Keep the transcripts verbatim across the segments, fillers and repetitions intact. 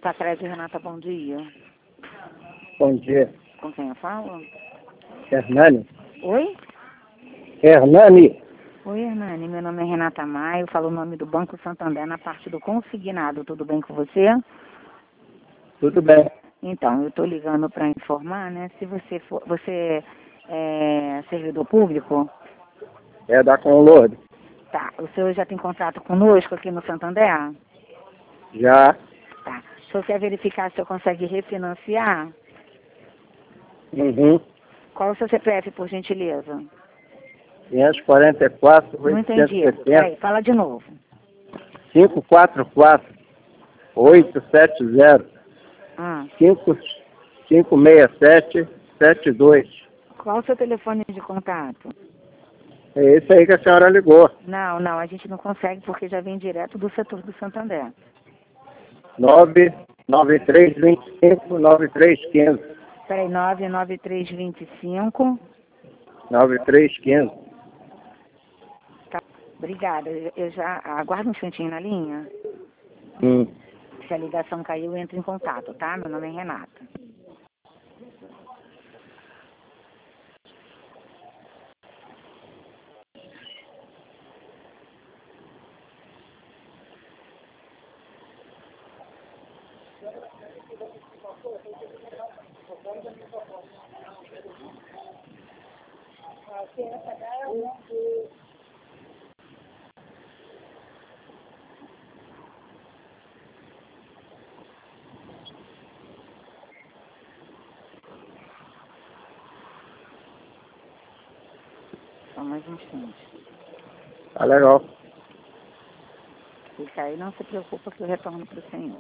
Pacrese Renata, bom dia. Bom dia. Com quem eu falo? Hernani. Oi? Hernani. Oi, Hernani. Meu nome é Renata Maia. Eu falo o nome do Banco Santander na parte do consignado. Tudo bem com você? Tudo bem. Então, eu estou ligando para informar, né? Se você for... Você é servidor público? É da Conlord. Tá. O senhor já tem contrato conosco aqui no Santander? Já. Tá. O senhor quer verificar se eu consegue refinanciar? Uhum. Qual o seu C P F, por gentileza? quinhentos e quarenta e quatro, Não oitocentos entendi. e setenta, Peraí, fala de novo. cinco quatro quatro, oito sete zero, Ah. cinco cinco seis sete, sete dois. Qual o seu telefone de contato? É esse aí que a senhora ligou. Não, não, a gente não consegue porque já vem direto do setor do Santander. nove nove três dois cinco, nove três um cinco. Peraí, nove nove três dois cinco. nove três um cinco. Tá, obrigada. Eu, eu já aguardo um instantinho na linha. Hum. Se a ligação caiu, eu entro em contato, tá? Meu nome é Renata. Só mais um instante. Tá legal. Se cair, não se preocupa que eu retorno para o senhor.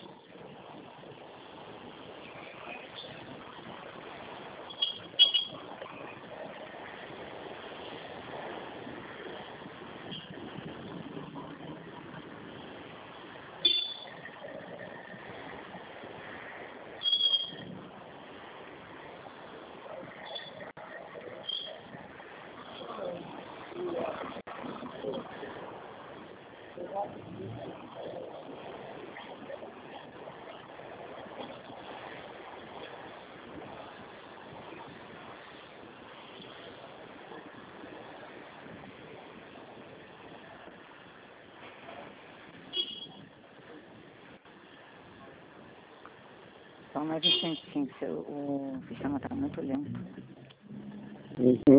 Só mais um instantinho, que seu- o sistema está muito lento. Uhum.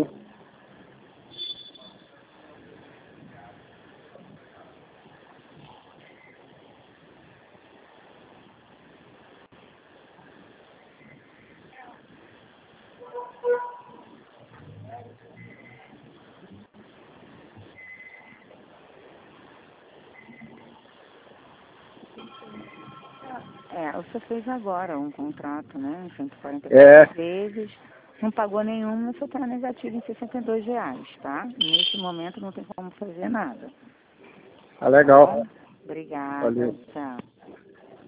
É, você fez agora um contrato, né? cento e quarenta e É. quatro vezes. Não pagou nenhum, você está negativo em sessenta e dois reais, tá? Nesse momento não tem como fazer nada. Tá legal. Obrigada. Valeu. Tchau.